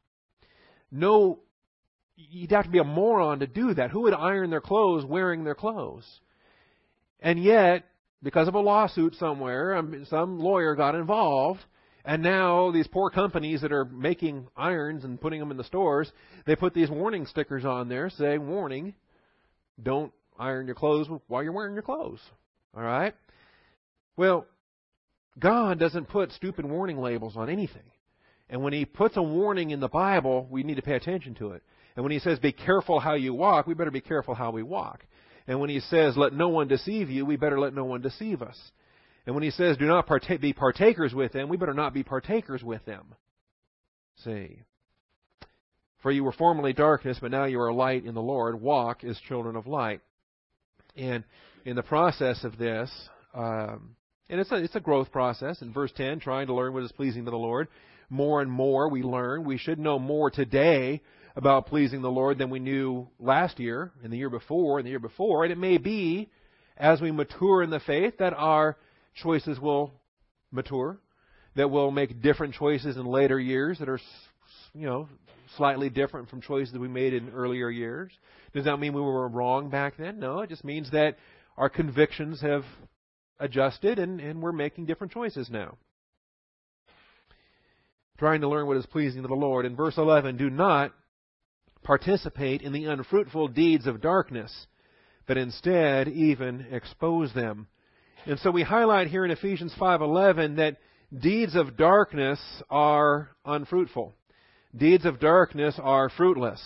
no, you'd have to be a moron to do that. Who would iron their clothes wearing their clothes? And yet, because of a lawsuit somewhere, some lawyer got involved, and now these poor companies that are making irons and putting them in the stores, they put these warning stickers on there saying, warning, don't iron your clothes while you're wearing your clothes. All right? Well, God doesn't put stupid warning labels on anything. And when He puts a warning in the Bible, we need to pay attention to it. And when He says, be careful how you walk, we better be careful how we walk. And when He says, let no one deceive you, we better let no one deceive us. And when He says, do not partake, be partakers with them, we better not be partakers with them. See. For you were formerly darkness, but now you are light in the Lord. Walk as children of light. And in the process of this, um, and it's a, it's a growth process. In verse ten, trying to learn what is pleasing to the Lord. More and more we learn. We should know more today about pleasing the Lord than we knew last year, and the year before, and the year before. And it may be, as we mature in the faith, that our choices will mature, that we'll make different choices in later years that are, you know, slightly different from choices that we made in earlier years. Does that mean we were wrong back then? No, it just means that our convictions have adjusted, and, and we're making different choices now. Trying to learn what is pleasing to the Lord. In verse eleven, do not participate in the unfruitful deeds of darkness, but instead even expose them. And so we highlight here in Ephesians five eleven that deeds of darkness are unfruitful. Deeds of darkness are fruitless.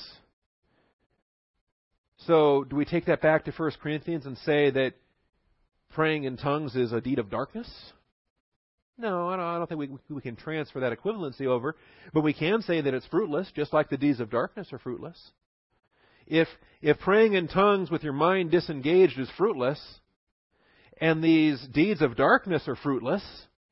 So do we take that back to First Corinthians and say that praying in tongues is a deed of darkness? No, I don't, I don't think we, we can transfer that equivalency over. But we can say that it's fruitless, just like the deeds of darkness are fruitless. If, if praying in tongues with your mind disengaged is fruitless, and these deeds of darkness are fruitless,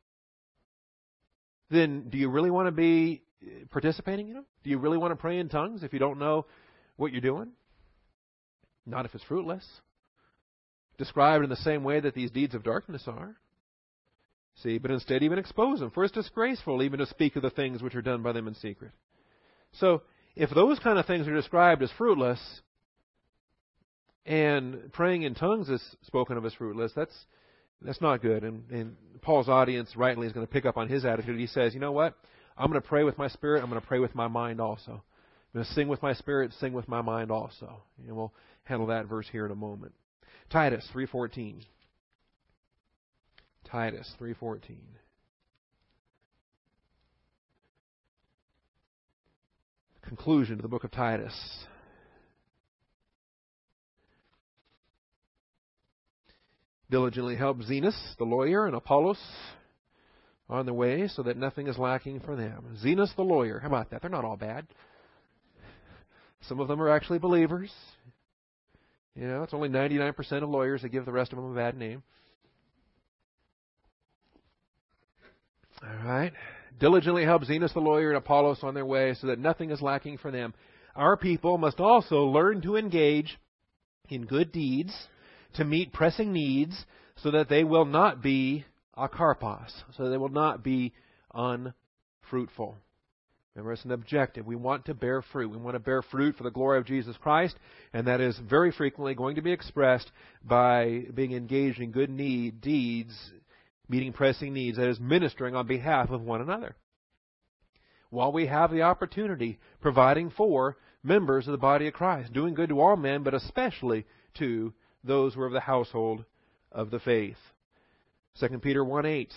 then do you really want to be participating in them? Do you really want to pray in tongues if you don't know what you're doing? Not if it's fruitless. Described in the same way that these deeds of darkness are. See, but instead even expose them. For it's disgraceful even to speak of the things which are done by them in secret. So, if those kind of things are described as fruitless, and praying in tongues is spoken of as fruitless, that's that's not good. And, and Paul's audience rightly is going to pick up on his attitude. He says, you know what? I'm going to pray with my spirit. I'm going to pray with my mind also. I'm going to sing with my spirit, sing with my mind also. And we'll handle that verse here in a moment. Titus three fourteen. Titus three fourteen. Conclusion to the book of Titus. Diligently help Zenas, the lawyer, and Apollos on the way, so that nothing is lacking for them. Zenas, the lawyer. How about that? They're not all bad. Some of them are actually believers. You know, it's only ninety-nine percent of lawyers that give the rest of them a bad name. All right. Diligently help Zenas the lawyer and Apollos on their way so that nothing is lacking for them. Our people must also learn to engage in good deeds to meet pressing needs so that they will not be akarpos, so they will not be unfruitful. Remember, it's an objective. We want to bear fruit. We want to bear fruit for the glory of Jesus Christ, and that is very frequently going to be expressed by being engaged in good need, deeds, meeting pressing needs, that is, ministering on behalf of one another. While we have the opportunity, providing for members of the body of Christ, doing good to all men, but especially to those who are of the household of the faith. Second Peter one eight.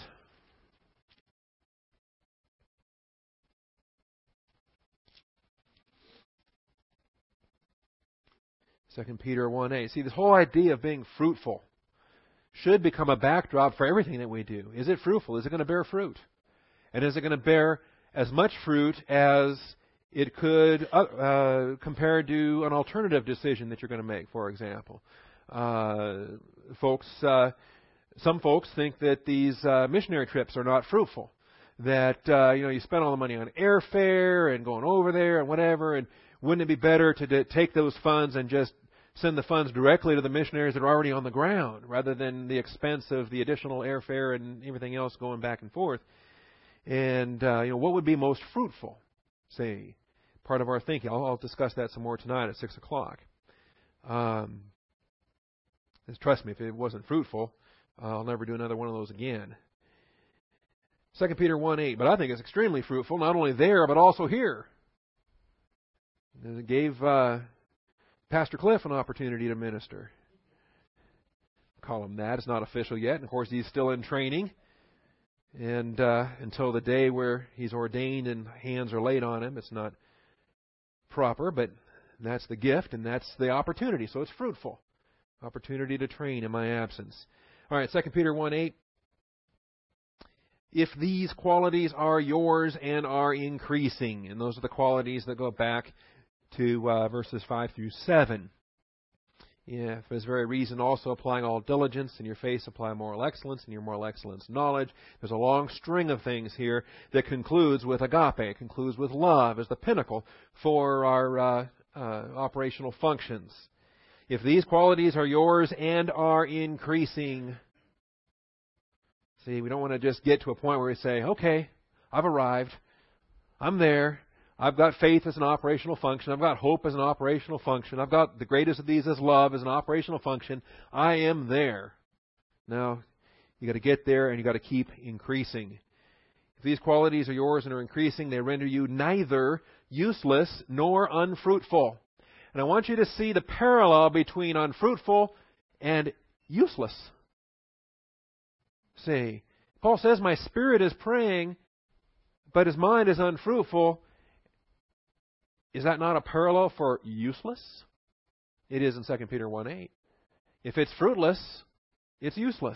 Second Peter one eight. See, this whole idea of being fruitful should become a backdrop for everything that we do. Is it fruitful? Is it going to bear fruit? And is it going to bear as much fruit as it could uh, uh, compared to an alternative decision that you're going to make, for example? Uh, folks, uh, some folks think that these uh, missionary trips are not fruitful. That uh, you know, you spend all the money on airfare and going over there and whatever, and wouldn't it be better to d- take those funds and just send the funds directly to the missionaries that are already on the ground, rather than the expense of the additional airfare and everything else going back and forth? And uh, you know, what would be most fruitful? Say, part of our thinking. I'll, I'll discuss that some more tonight at six o'clock. Um, trust me, if it wasn't fruitful, uh, I'll never do another one of those again. Second Peter one eight. But I think it's extremely fruitful, not only there but also here. It gave uh, Pastor Cliff an opportunity to minister. Call him that. It's not official yet. And of course, he's still in training. And uh, until the day where he's ordained and hands are laid on him, it's not proper. But that's the gift and that's the opportunity. So it's fruitful. Opportunity to train in my absence. All right, Second Peter one eight. If these qualities are yours and are increasing, and those are the qualities that go back to uh, verses five through seven. Yeah, for this very reason, also applying all diligence, in your face apply moral excellence, in your moral excellence knowledge. There's a long string of things here that concludes with agape, it concludes with love as the pinnacle for our uh, uh, operational functions. If these qualities are yours and are increasing. See, we don't want to just get to a point where we say, okay, I've arrived, I'm there, I've got faith as an operational function. I've got hope as an operational function. I've got the greatest of these as love as an operational function. I am there. Now, you got to get there and you got to keep increasing. If these qualities are yours and are increasing, they render you neither useless nor unfruitful. And I want you to see the parallel between unfruitful and useless. See, Paul says, my spirit is praying, but his mind is unfruitful. Is that not a parallel for useless? It is in Second Peter one eight. If it's fruitless, it's useless.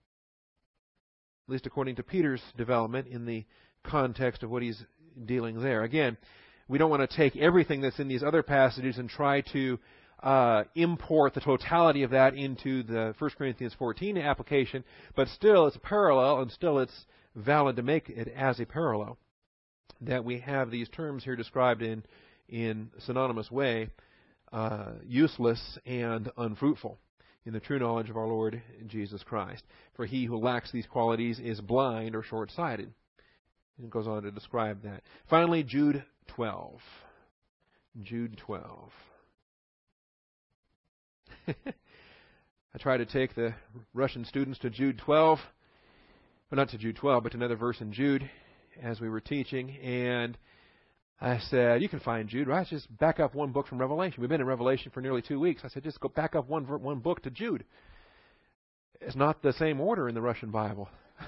At least according to Peter's development in the context of what he's dealing there. Again, we don't want to take everything that's in these other passages and try to uh, import the totality of that into the First Corinthians fourteen application, but still it's a parallel, and still it's valid to make it as a parallel. That we have these terms here described in in synonymous way, uh, useless and unfruitful, in the true knowledge of our Lord Jesus Christ. For he who lacks these qualities is blind or short-sighted. And it goes on to describe that. Finally, Jude twelve. Jude twelve. I try to take the Russian students to Jude twelve, well, not to Jude twelve, but to another verse in Jude as we were teaching, and I said, you can find Jude, right? Just back up one book from Revelation. We've been in Revelation for nearly two weeks. I said, just go back up one one book to Jude. It's not the same order in the Russian Bible.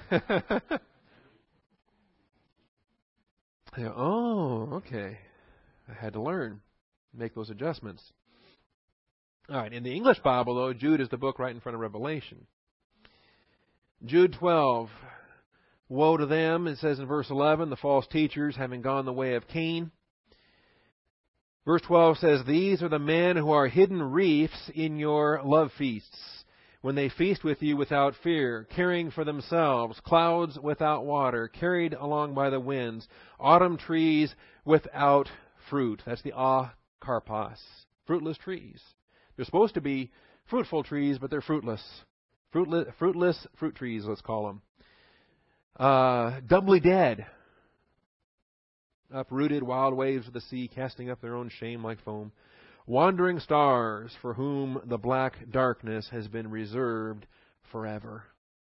Yeah, oh, okay. I had to learn, make those adjustments. All right, in the English Bible, though, Jude is the book right in front of Revelation. Jude twelve. Woe to them, it says in verse eleven, the false teachers having gone the way of Cain. Verse twelve says, these are the men who are hidden reefs in your love feasts, when they feast with you without fear, carrying for themselves clouds without water, carried along by the winds, autumn trees without fruit. That's the akarpos, fruitless trees. They're supposed to be fruitful trees, but they're fruitless. Fruitless, fruitless fruit trees, let's call them. Uh, doubly dead. Uprooted wild waves of the sea, casting up their own shame like foam. Wandering stars, for whom the black darkness has been reserved forever.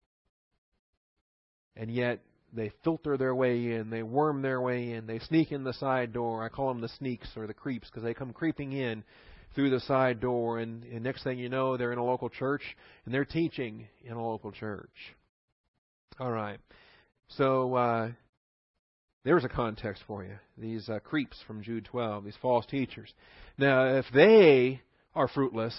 And yet, they filter their way in, they worm their way in, they sneak in the side door. I call them the sneaks or the creeps, because they come creeping in through the side door, and, and next thing you know, they're in a local church, and they're teaching in a local church. All right. So, uh, there's a context for you. These uh, creeps from Jude twelve, these false teachers. Now, if they are fruitless,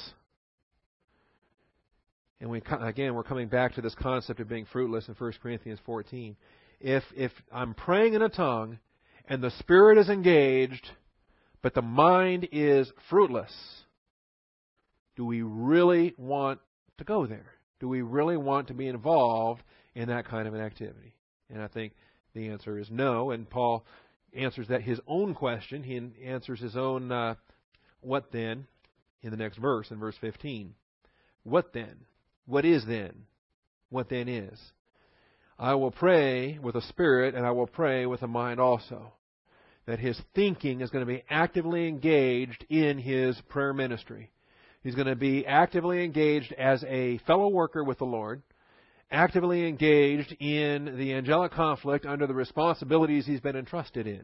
and we again, we're coming back to this concept of being fruitless in First Corinthians fourteen. If, if I'm praying in a tongue, and the Spirit is engaged, but the mind is fruitless, do we really want to go there? Do we really want to be involved in that kind of an activity? And I think the answer is no. And Paul answers that his own question. He answers his own uh, what then in the next verse, in verse fifteen. What then? What is then? What then is? I will pray with a spirit, and I will pray with a mind also. That his thinking is going to be actively engaged in his prayer ministry. He's going to be actively engaged as a fellow worker with the Lord, actively engaged in the angelic conflict under the responsibilities he's been entrusted in.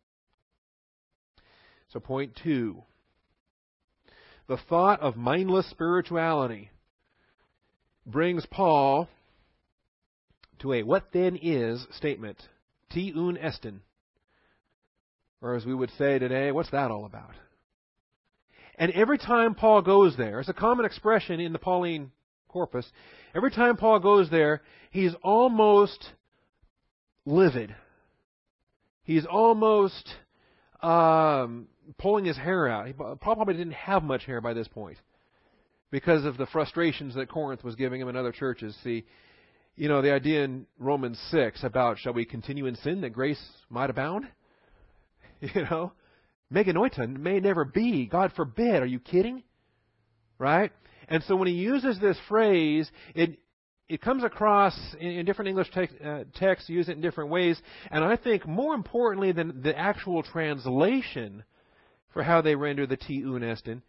So point two. The thought of mindless spirituality brings Paul to a what then is statement. Ti un estin. Or as we would say today, what's that all about? And every time Paul goes there, it's a common expression in the Pauline corpus, every time Paul goes there, he's almost livid. He's almost um, pulling his hair out. He probably didn't have much hair by this point because of the frustrations that Corinth was giving him and other churches. See, you know, the idea in Romans six about shall we continue in sin that grace might abound? You know, meganoita may never be. God forbid. Are you kidding? Right? And so when he uses this phrase, it it comes across in, in different English te- uh, texts, use it in different ways. And I think more importantly than the actual translation for how they render the ti'un estin,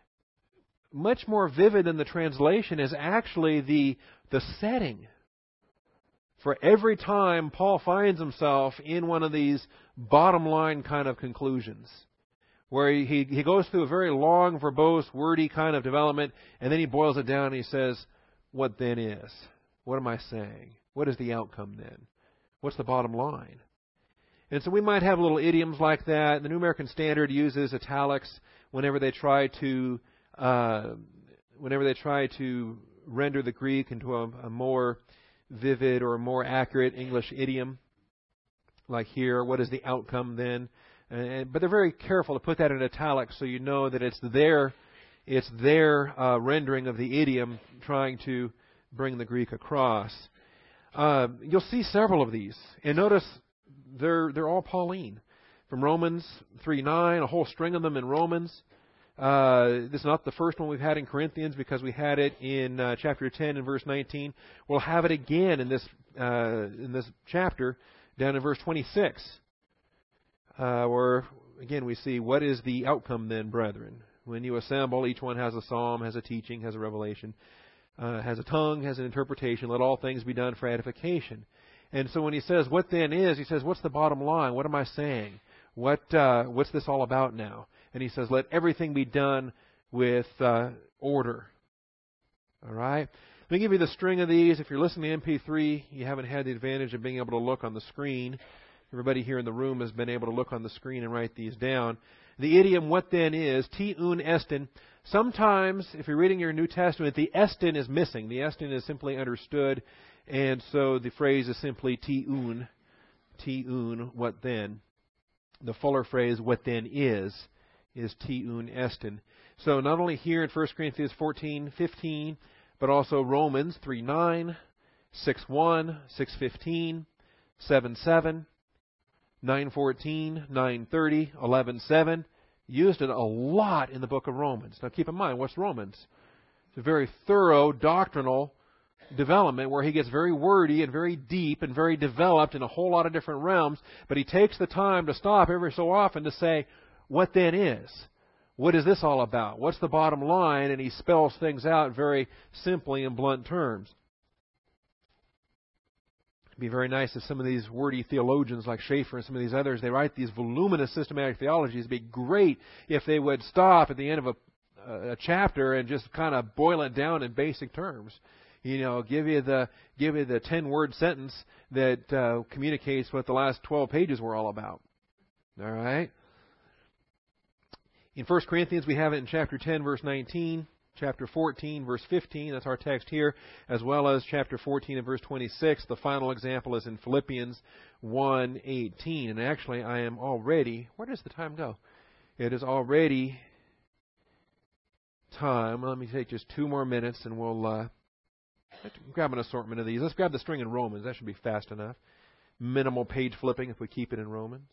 much more vivid than the translation is actually the the setting. For every time Paul finds himself in one of these bottom line kind of conclusions, where he, he goes through a very long, verbose, wordy kind of development, and then he boils it down and he says, what then is? What am I saying? What is the outcome then? What's the bottom line? And so we might have little idioms like that. The New American Standard uses italics whenever they try to uh, whenever they try to render the Greek into a, a more vivid or more accurate English idiom. Like here, what is the outcome then? And, but they're very careful to put that in italics so you know that it's their it's their uh, rendering of the idiom trying to bring the Greek across. Uh, you'll see several of these, and notice they're they're all Pauline. From Romans three nine, a whole string of them in Romans. Uh, this is not the first one we've had in Corinthians because we had it in uh, chapter ten and verse nineteen. We'll have it again in this uh, in this chapter down in verse twenty-six, uh, where again we see what is the outcome then, brethren. When you assemble, each one has a psalm, has a teaching, has a revelation, uh, has a tongue, has an interpretation. Let all things be done for edification. And so when he says, what then is, he says, what's the bottom line? What am I saying? What uh, what's this all about now? And he says, let everything be done with uh, order. All right? Let me give you the string of these. If you're listening to M P three, you haven't had the advantage of being able to look on the screen. Everybody here in the room has been able to look on the screen and write these down. The idiom, what then is, ti'un estin. Sometimes, if you're reading your New Testament, the estin is missing. The estin is simply understood, and so the phrase is simply ti'un. Ti'un, what then? The fuller phrase, what then is, is ti'un estin. So not only here in First Corinthians fourteen fifteen, but also Romans three nine, six one, six fifteen, seven seven, nine fourteen, nine thirty, eleven seven. Used it a lot in the book of Romans. Now keep in mind, what's Romans? It's a very thorough doctrinal development where he gets very wordy and very deep and very developed in a whole lot of different realms, but he takes the time to stop every so often to say, what then is? What is this all about? What's the bottom line? And he spells things out very simply in blunt terms. It'd be very nice if some of these wordy theologians like Schaeffer and some of these others, they write these voluminous systematic theologies. It'd be great if they would stop at the end of a, a chapter and just kind of boil it down in basic terms. You know, give you the give you the ten-word sentence that uh, communicates what the last twelve pages were all about. All right? In First Corinthians, we have it in chapter ten, verse nineteen, chapter fourteen, verse fifteen. That's our text here, as well as chapter fourteen and verse twenty-six. The final example is in Philippians one eighteen. And actually, I am already... Where does the time go? It is already time. Let me take just two more minutes, and we'll... Uh, Let's grab an assortment of these. Let's grab the string in Romans. That should be fast enough. Minimal page flipping if we keep it in Romans.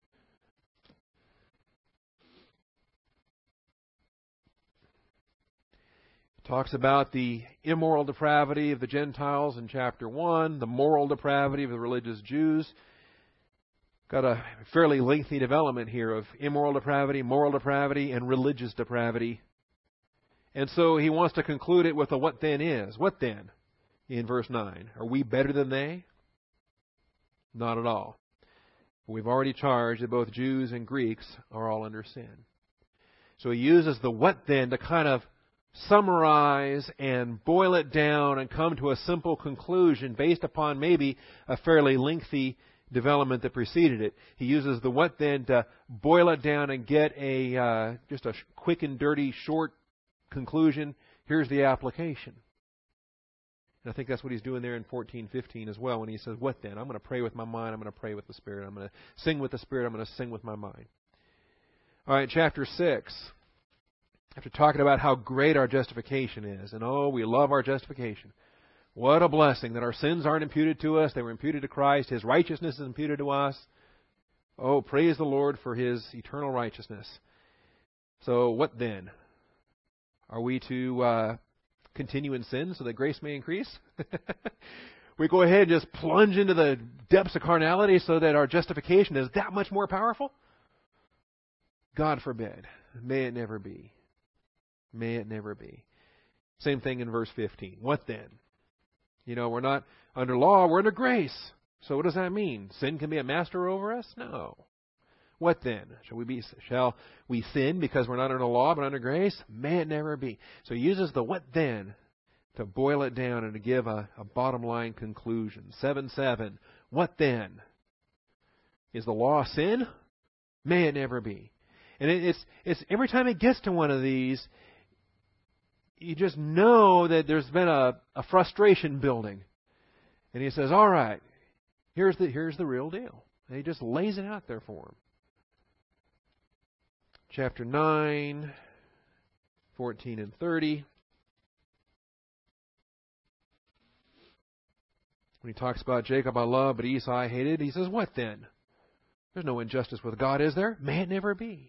It talks about the immoral depravity of the Gentiles in chapter one, the moral depravity of the religious Jews. Got a fairly lengthy development here of immoral depravity, moral depravity, and religious depravity. And so he wants to conclude it with a what then is. What then? In verse nine. Are we better than they? Not at all. We've already charged that both Jews and Greeks are all under sin. So he uses the what then to kind of summarize and boil it down and come to a simple conclusion based upon maybe a fairly lengthy development that preceded it. He uses the what then to boil it down and get a uh, just a quick and dirty short conclusion. Here's the application. And I think that's what he's doing there in fourteen fifteen as well when he says, what then? I'm going to pray with my mind. I'm going to pray with the Spirit. I'm going to sing with the Spirit. I'm going to sing with my mind. All right, chapter six. After talking about how great our justification is, and oh, we love our justification. What a blessing that our sins aren't imputed to us. They were imputed to Christ. His righteousness is imputed to us. Oh, praise the Lord for His eternal righteousness. So what then? Are we to uh, continue in sin so that grace may increase? We go ahead and just plunge into the depths of carnality so that our justification is that much more powerful? God forbid. May it never be. May it never be. Same thing in verse fifteen. What then? You know, we're not under law, we're under grace. So what does that mean? Sin can be a master over us? No. What then? Shall we be? Shall we sin because we're not under law but under grace? May it never be. So he uses the what then to boil it down and to give a, a bottom line conclusion. seven seven. What then? Is the law sin? May it never be. And it, it's it's every time it gets to one of these, you just know that there's been a, a frustration building. And he says, all right, here's the here's the real deal. And he just lays it out there for him. Chapter nine, fourteen and thirty. When he talks about Jacob I loved, but Esau I hated, he says, what then? There's no injustice with God, is there? May it never be.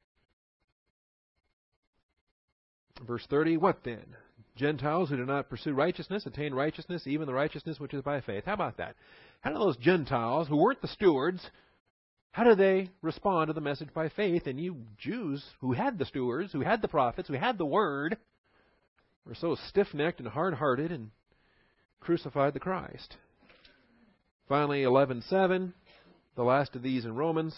Verse thirty, what then? Gentiles who do not pursue righteousness attain righteousness, even the righteousness which is by faith. How about that? How do those Gentiles who weren't the stewards, how do they respond to the message by faith? And you Jews who had the stewards, who had the prophets, who had the word, were so stiff-necked and hard-hearted and crucified the Christ. Finally, eleven seven, the last of these in Romans.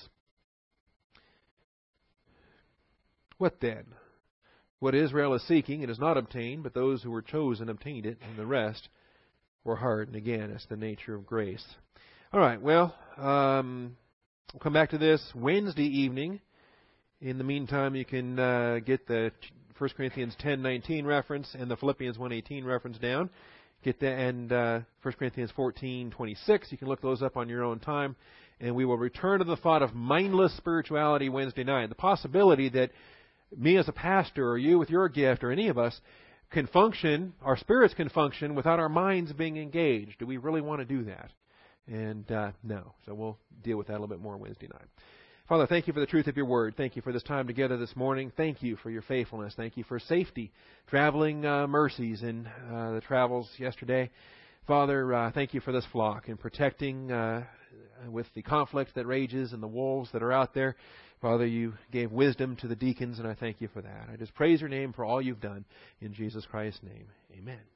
What then? What Israel is seeking, it is not obtained, but those who were chosen obtained it, and the rest were hardened. Again, it's the nature of grace. All right, well, um, we'll come back to this Wednesday evening. In the meantime, you can uh, get the First Corinthians ten nineteen reference and the Philippians one eighteen reference down. Get that, and uh, First Corinthians fourteen twenty-six. You can look those up on your own time. And we will return to the thought of mindless spirituality Wednesday night. The possibility that me as a pastor or you with your gift or any of us can function, our spirits can function without our minds being engaged. Do we really want to do that? And uh, no. So we'll deal with that a little bit more Wednesday night. Father, thank you for the truth of your word. Thank you for this time together this morning. Thank you for your faithfulness. Thank you for safety, traveling uh, mercies in uh, the travels yesterday. Father, uh, thank you for this flock and protecting uh, with the conflict that rages and the wolves that are out there. Father, you gave wisdom to the deacons, and I thank you for that. I just praise your name for all you've done. In Jesus Christ's name, amen.